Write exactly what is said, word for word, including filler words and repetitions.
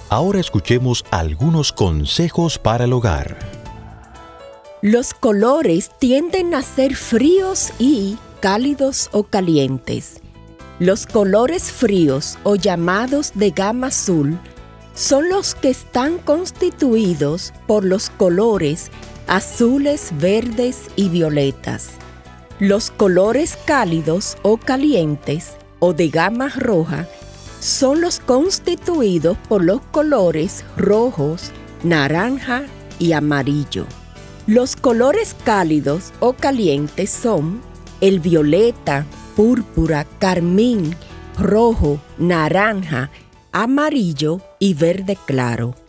Ahora escuchemos algunos consejos para el hogar. Los colores tienden a ser fríos y cálidos o calientes. Los colores fríos o llamados de gama azul son los que están constituidos por los colores azules, verdes y violetas. Los colores cálidos o calientes o de gama roja son los constituidos por los colores rojos, naranja y amarillo. Los colores cálidos o calientes son el violeta, púrpura, carmín, rojo, naranja, amarillo y verde claro.